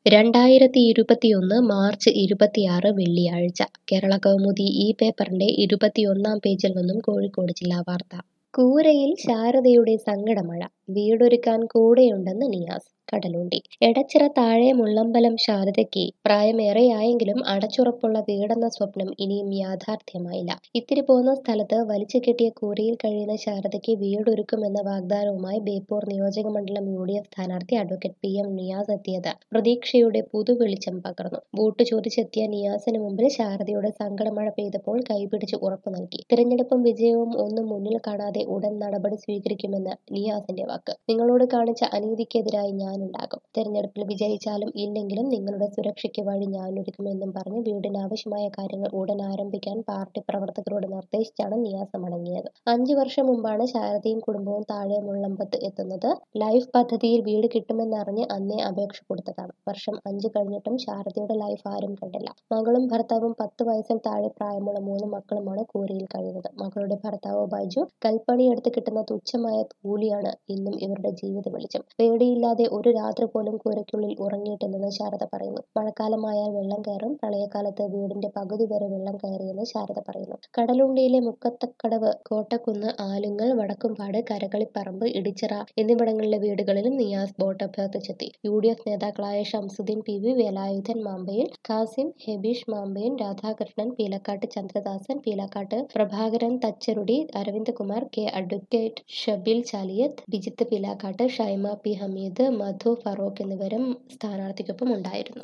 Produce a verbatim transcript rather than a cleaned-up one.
രണ്ടായിരത്തി ഇരുപത്തിയൊന്ന് മാർച്ച് ഇരുപത്തിയാറ് വെള്ളിയാഴ്ച കേരളകൗമുദി ഈ പേപ്പറിന്റെ ഇരുപത്തിയൊന്നാം പേജിൽ നിന്നും കോഴിക്കോട് ജില്ലാ വാർത്ത. കൂരയിൽ ശാരദയുടെ സങ്കടമഴ, വീടൊരുക്കാൻ കൂടെയുണ്ടെന്ന് നിയാസ്. കടലുണ്ടി. എടച്ചിറ താഴെ മുള്ളമ്പലം ശാരദയ്ക്ക് പ്രായമേറെയായെങ്കിലും അടച്ചുറപ്പുള്ള വീടെന്ന സ്വപ്നം ഇനിയും യാഥാർത്ഥ്യമായില്ല. ഇത്തിരി പോന്ന സ്ഥലത്ത് വലിച്ചു കെട്ടിയ കൂരയിൽ കഴിയുന്ന ശാരദയ്ക്ക് വീടൊരുക്കുമെന്ന വാഗ്ദാനവുമായി ബേപ്പൂർ നിയോജകമണ്ഡലം യു ഡി എഫ് സ്ഥാനാർത്ഥി അഡ്വക്കേറ്റ് പി എം നിയാസ് എത്തിയത് പ്രതീക്ഷയുടെ പുതുവെളിച്ചം പകർന്നു. വോട്ട് ചോദിച്ചെത്തിയ നിയാസിന് മുമ്പിൽ ശാരദയുടെ സങ്കടമഴ പെയ്തപ്പോൾ കൈപിടിച്ച് ഉറപ്പു നൽകി. തിരഞ്ഞെടുപ്പും വിജയവും ഒന്നും മുന്നിൽ കാണാതെ ഉടൻ നടപടി സ്വീകരിക്കുമെന്ന് നിയാസിന്റെ വാക്ക്. നിങ്ങളോട് കാണിച്ച അനീതിക്കെതിരായി ഞാൻ ഉണ്ടാകും. തെരഞ്ഞെടുപ്പിൽ വിജയിച്ചാലും ഇല്ലെങ്കിലും നിങ്ങളുടെ സുരക്ഷയ്ക്ക് വഴി ഞാനൊരുക്കുമെന്നും പറഞ്ഞ് വീടിനാവശ്യമായ കാര്യങ്ങൾ ഉടൻ ആരംഭിക്കാൻ പാർട്ടി പ്രവർത്തകരോട് നിർദ്ദേശിച്ചാണ് നിയാസ് മടങ്ങിയത്. അഞ്ചു വർഷം മുമ്പാണ് ശാരദയും കുടുംബവും താഴെ മുള്ളമ്പത്ത് എത്തുന്നത്. ലൈഫ് പദ്ധതിയിൽ വീട് കിട്ടുമെന്നറിഞ്ഞ് അന്നേ അപേക്ഷ കൊടുത്തതാണ്. വർഷം അഞ്ച് കഴിഞ്ഞിട്ടും ശാരദയുടെ ലൈഫ് ആരും കണ്ടില്ല. മകളും ഭർത്താവും പത്ത് വയസ്സിൽ താഴെ പ്രായമുള്ള മൂന്ന് മക്കളുമാണ് കൂരയിൽ കഴിയുന്നത്. മകളുടെ ഭർത്താവ് ബൈജു കൽപ്പണിയെടുത്ത് കിട്ടുന്ന തുച്ഛമായ കൂലിയാണ് ഇന്നും ഇവരുടെ ജീവിത വെളിച്ചം. പേടിയില്ലാതെ ഒരു രാത്രി പോലും കൂരയ്ക്കുള്ളിൽ ഉറങ്ങിയിട്ടില്ലെന്ന് ശാരദ പറയുന്നു. മഴക്കാലമായാൽ വെള്ളം കയറും. പ്രളയകാലത്ത് വീടിന്റെ പകുതി വരെ വെള്ളം കയറിയെന്ന് ശാരദ പറയുന്നു. കടലുണ്ടിയിലെ മുക്കത്തക്കടവ്, കോട്ടക്കുന്ന്, ആലുങ്ങൽ, വടക്കുംപാട്, കരകളിപ്പറമ്പ്, ഇടിച്ചിറ എന്നിവിടങ്ങളിലെ വീടുകളിലും നിയാസ് വോട്ട് അഭ്യർത്ഥിച്ചെത്തി. യു ഡി എഫ് നേതാക്കളായ Shamsuddin P V, Velayudhan Mampayil, Kasim, Hebeesh Mampayil, Radhakrishnan, Peelakkattu Chandradasan, Peelakkattu Prabhakaran Thacharudi, Aravindakumar K, advocate Shabeel Chaliyath, Bijith Peelakkattu, Shaima P Hameed, Madhu Feroke എന്നിവരും സ്ഥാനാർത്ഥിക്കൊപ്പം ഉണ്ടായിരുന്നു.